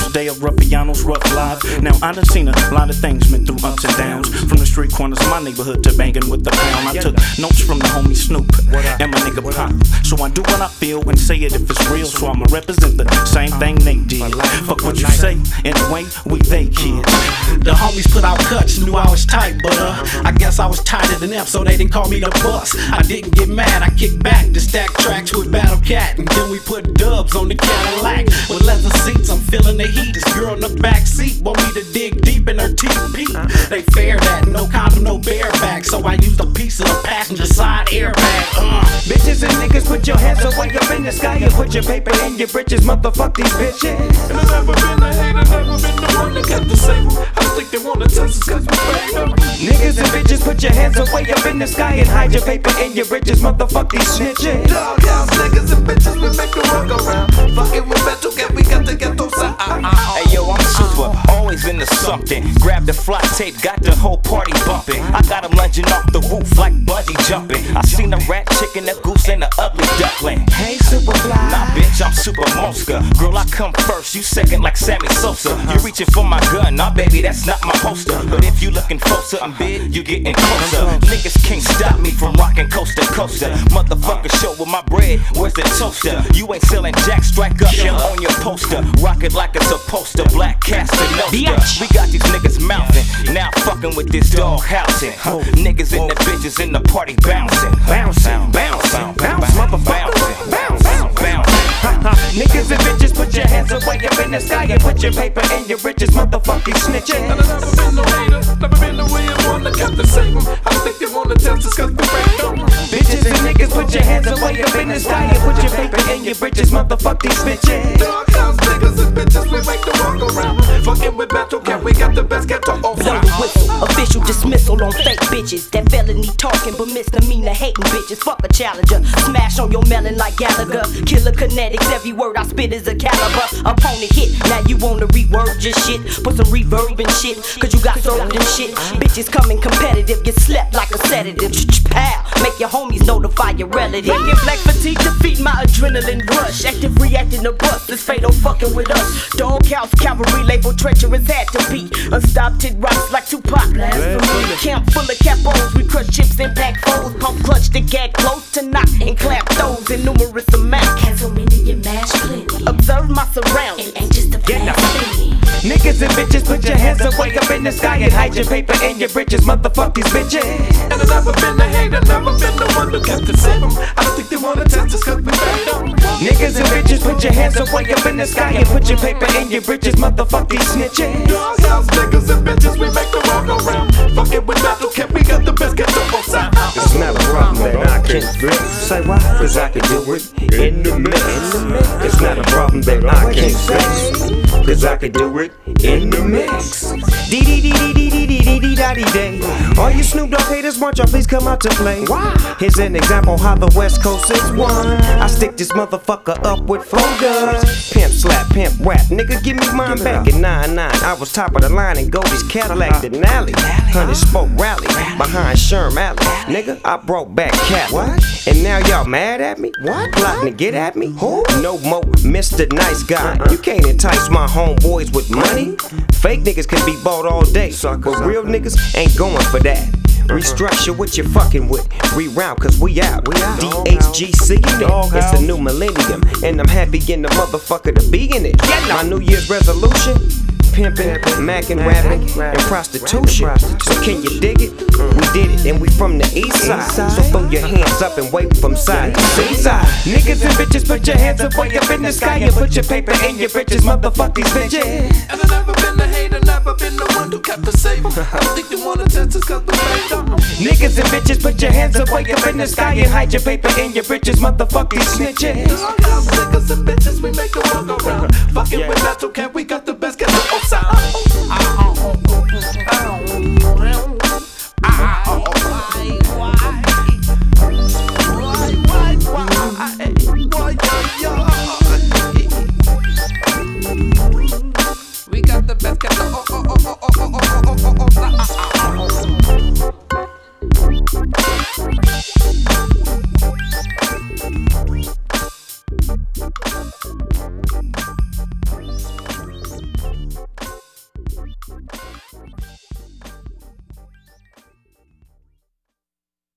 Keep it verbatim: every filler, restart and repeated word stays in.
first day of Ruffiano's rough life. Now I done seen a lot of things, been through ups and downs. From the street corners of my neighborhood to banging with the pound. I took notes from the homie Snoop and my nigga Pop. So I do what I feel and say it if it's real. So I'ma represent the same thing they did. Fuck what you say, anyway, we they kids. The homies put out cuts, knew I was tight, but uh, I guess I was tighter than them, so they didn't call me the bus. I didn't get mad, I kicked back to stack tracks with Battle Cat, and then we put dubs on the Cadillac with leather seats. I'm feeling the heat. This girl in the back seat want me to dig deep in her teeth. They fair that, no condom, no bareback, so I used a piece of the passenger side airbag. Uh. Bitches and niggas, put your hands away up in the sky and put your paper in your britches, motherfuck these bitches. And I've never been a hater, never been the one that kept the same. I don't think they wanna test us cause we paid them. Niggas and bitches, put your hands away up in the sky and hide your paper in your britches, motherfuck these snitches. Doghouse niggas and bitches, we make the work around. Fucking with Metal Cat, we got to get those out. Hey yo, I'm super, always into something. Grab the fly tape, got the whole party bumping. I got them lunging off the roof like bungee jumping. I seen a rat, chicken, a goose, and a ugly duckling. Hey, Superfly. Nah, bitch, I'm Super Mosca. Girl, I come first, you second like Sammy Sosa. You reaching for my gun, nah, baby, that's not my holster. But if you looking closer, I'm big, you getting closer. Niggas can't stop me from rocking coast to coaster. Motherfucker, show with my bread, where's the toaster? You ain't selling jack, strike up on your poster. Rock it like it's a poster, black cast and no. We got these niggas mouthing, now fucking with this dog housing. Huh. Niggas in the bitches in the party bouncing. Bouncing, bouncing, bounce, motherfucker, bounce, bounce. Niggas and bitches, put your hands away up in the sky and put your paper in your britches, motherfucking snitches. And I've never been no hater, never been the way I wanna kept the same. I don't think they wanna test us cause we paid them. Bitches and niggas, put your hands away up in the sky and put your paper in your britches, motherfuck these bitches. Doghouse niggas and bitches, we make the walk around. Fucking with Metal Cat, we got the best cat to offer. Blow the whistle, official dismissal on fake bitches. That felony talking but misdemeanor hating bitches. Fuck a challenger, smash on your melon like Gallagher. Killer kinetics, every word I spit is a caliber. Opponent hit, now you wanna reword your shit. Put some reverb and shit, cause you got served and shit. Bitches coming competitive, get slept like a sedative. Pow, make your homies notify your relative. Black black fatigue, defeat my adrenaline rush. Active reacting to bust, this fatal fucking with us. Doghouse cavalry label treacherous had to be. Unstopped hit rocks like Tupac. Blasphemy. Camp full of capos, we crush chips and pack foes. Pump clutch to get close to knock and clap those in numerous amounts. Cancel many, you mash plenty. Observe my surroundings. It ain't just a blasphemy. Niggas and bitches, put your hands away up in the sky and hide your paper in your britches, motherfuck these bitches. And I've never been a hater, never been the one who kept the same. I don't think they wanna test us cause we paid them. Niggas and bitches, put your hands away up in the sky and put your paper in your britches, motherfuck these snitches. Doghouse niggas and bitches, we make the walk around. Fucking with Metal Cat, we got the best cat to offer. It's not a problem that I can't fix. Say why? Cause I can do it in the mix. It's not a problem that I can't fix. Cause I can do it in the mix. Dee dee dee dee dee dee dee dee dee da dee day. All you Snoop Dogg haters, want y'all please come out to play. Here's an example how the West Coast is won. I stick this motherfucker up with flow does. Pimp slap, pimp rap, nigga give me mine back in nine nine. I was top of the line in Goldie's Cadillac Denali. Hundred spoke rally behind Sherm Alley. Nigga, I brought back Cali. What? And now y'all mad at me? What? Plotting to get at me? Who? No more Mister Nice Guy. You can't entice my homeboys with money. Fake niggas can be bought all day, but real niggas ain't going for that. Restructure what you fucking with. Reroute cause we out. D H G C in it. It's a new millennium. And I'm happy in the motherfucker to be in it. My New Year's resolution: pimping, macking, rapping, and prostitution. So can you dig it? We did it and we from the east side. So throw your hands up and wave from side to side. Niggas and bitches, put your hands up way up in the sky and put your paper in your britches, motherfuck these bitches. And I've never been a hater, never been the one who kept the same. I don't think they wanna test us cause we paid them. Niggas and bitches, put your hands up way up in the sky and hide your paper in your britches, motherfuck these snitches. Doghouse niggas and bitches, we make a walk around. Fucking with Metal Cat, we got the best cat to offer. Why, why, why, why, why, why, why, why,